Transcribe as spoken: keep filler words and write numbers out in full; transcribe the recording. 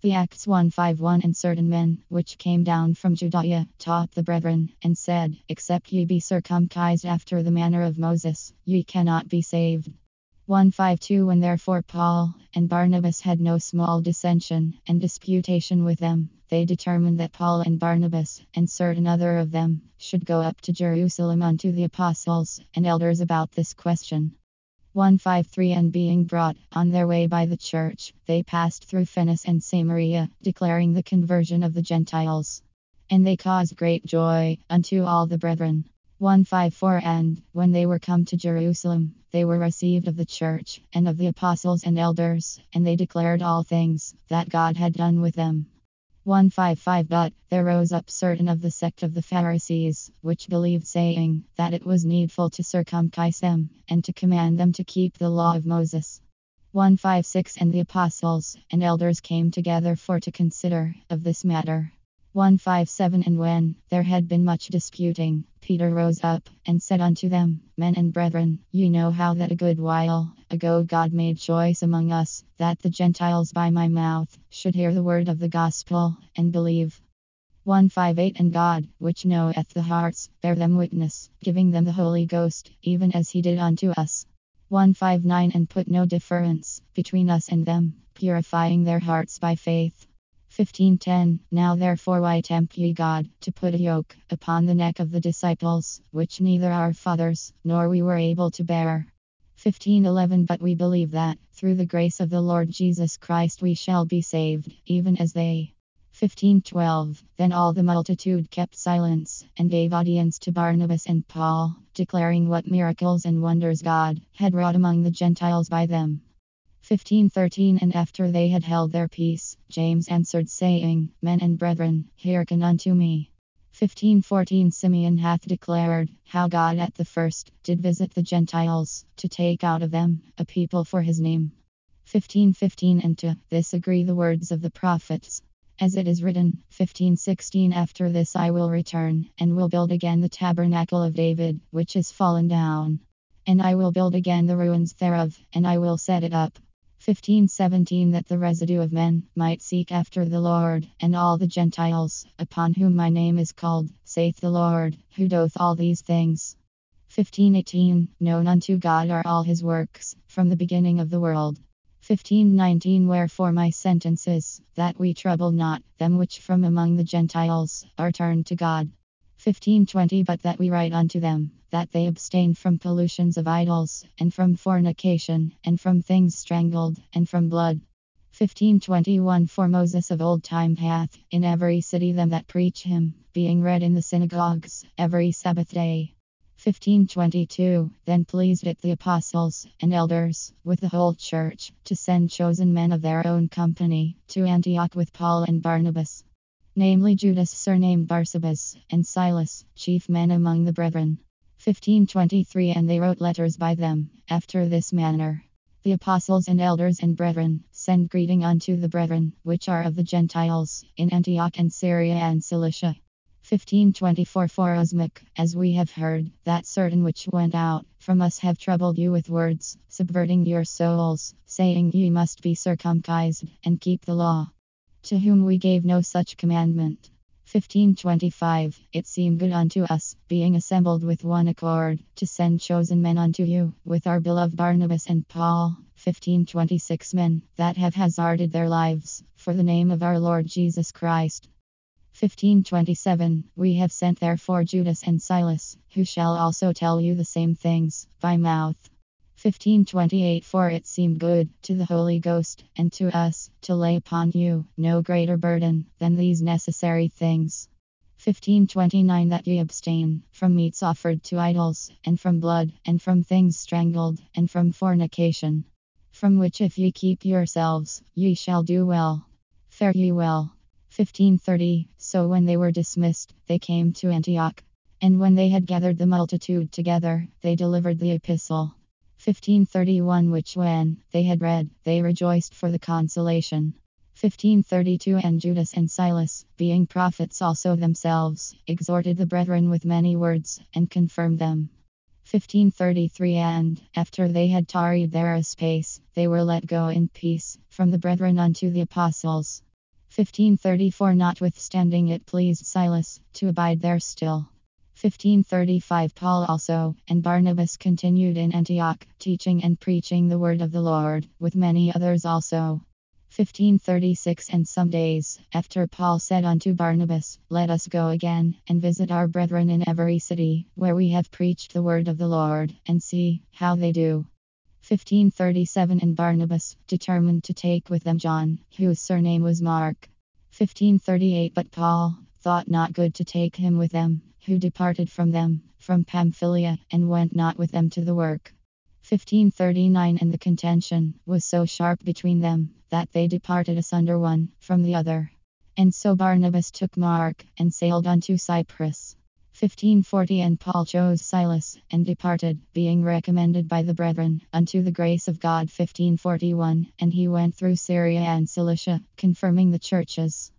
The Acts one fifty-one. And certain men, which came down from Judea, taught the brethren, and said, Except ye be circumcised after the manner of Moses, ye cannot be saved. one fifty-two. When therefore Paul and Barnabas had no small dissension and disputation with them, they determined that Paul and Barnabas, and certain other of them, should go up to Jerusalem unto the apostles and elders about this question. one fifty-three. And being brought on their way by the church, they passed through Phenice and Samaria, declaring the conversion of the Gentiles. And they caused great joy unto all the brethren. one fifty-four. And when they were come to Jerusalem, they were received of the church and of the apostles and elders, and they declared all things that God had done with them. one fifty-five. But there rose up certain of the sect of the Pharisees, which believed, saying that it was needful to circumcise them, and to command them to keep the law of Moses. one fifty-six. And the apostles and elders came together for to consider of this matter. one fifty-seven. And when there had been much disputing, Peter rose up and said unto them, Men and brethren, ye know how that a good while ago God made choice among us, that the Gentiles by my mouth should hear the word of the gospel, and believe. one fifty-eight. And God, which knoweth the hearts, bear them witness, giving them the Holy Ghost, even as he did unto us. one fifty-nine. And put no difference between us and them, purifying their hearts by faith. fifteen ten. Now therefore why tempt ye God, to put a yoke upon the neck of the disciples, which neither our fathers nor we were able to bear? fifteen eleven. But we believe that, through the grace of the Lord Jesus Christ, we shall be saved, even as they. fifteen twelve. Then all the multitude kept silence, and gave audience to Barnabas and Paul, declaring what miracles and wonders God had wrought among the Gentiles by them. fifteen thirteen. And after they had held their peace, James answered, saying, Men and brethren, hearken unto me. fifteen fourteen. Simeon hath declared how God at the first did visit the Gentiles, to take out of them a people for his name. fifteen fifteen. And to this agree the words of the prophets, as it is written. fifteen sixteen. After this I will return, and will build again the tabernacle of David, which is fallen down. And I will build again the ruins thereof, and I will set it up. fifteen seventeen. That the residue of men might seek after the Lord, and all the Gentiles, upon whom my name is called, saith the Lord, who doth all these things. fifteen eighteen. Known unto God are all his works, from the beginning of the world. fifteen nineteen. Wherefore my sentence is, that we trouble not them which from among the Gentiles are turned to God. fifteen twenty. But that we write unto them, that they abstain from pollutions of idols, and from fornication, and from things strangled, and from blood. fifteen twenty-one. For Moses of old time hath in every city them that preach him, being read in the synagogues every Sabbath day. fifteen twenty-two. Then pleased it the apostles and elders, with the whole church, to send chosen men of their own company to Antioch with Paul and Barnabas, namely Judas surnamed Barsabas, and Silas, chief men among the brethren. fifteen twenty-three. And they wrote letters by them, after this manner. The apostles and elders and brethren send greeting unto the brethren, which are of the Gentiles, in Antioch and Syria and Cilicia. fifteen twenty-four. Forasmuch, as we have heard, that certain which went out from us have troubled you with words, subverting your souls, saying ye must be circumcised, and keep the law. To whom we gave no such commandment. fifteen twenty-five. It seemed good unto us, being assembled with one accord, to send chosen men unto you, with our beloved Barnabas and Paul, fifteen twenty-six. Men that have hazarded their lives for the name of our Lord Jesus Christ. fifteen twenty-seven. We have sent therefore Judas and Silas, who shall also tell you the same things by mouth. fifteen twenty-eight. For it seemed good to the Holy Ghost and to us to lay upon you no greater burden than these necessary things. fifteen twenty-nine. That ye abstain from meats offered to idols, and from blood, and from things strangled, and from fornication. From which if ye keep yourselves, ye shall do well. Fare ye well. fifteen thirty. So when they were dismissed, they came to Antioch. And when they had gathered the multitude together, they delivered the epistle. fifteen thirty-one. Which when they had read, they rejoiced for the consolation. fifteen thirty-two. And Judas and Silas, being prophets also themselves, exhorted the brethren with many words, and confirmed them. fifteen thirty-three. And, after they had tarried there a space, they were let go in peace, from the brethren unto the apostles. fifteen thirty-four Notwithstanding it pleased Silas to abide there still. fifteen thirty-five Paul also and Barnabas continued in Antioch, teaching and preaching the word of the Lord, with many others also. fifteen thirty-six And some days after Paul said unto Barnabas, Let us go again, and visit our brethren in every city, where we have preached the word of the Lord, and see how they do. fifteen thirty-seven And Barnabas determined to take with them John, whose surname was Mark. fifteen thirty-eight But Paul thought not good to take him with them, who departed from them, from Pamphylia, and went not with them to the work. fifteen thirty-nine And the contention was so sharp between them, that they departed asunder one from the other. And so Barnabas took Mark, and sailed unto Cyprus. fifteen forty And Paul chose Silas, and departed, being recommended by the brethren, unto the grace of God. fifteen forty-one And he went through Syria and Cilicia, confirming the churches.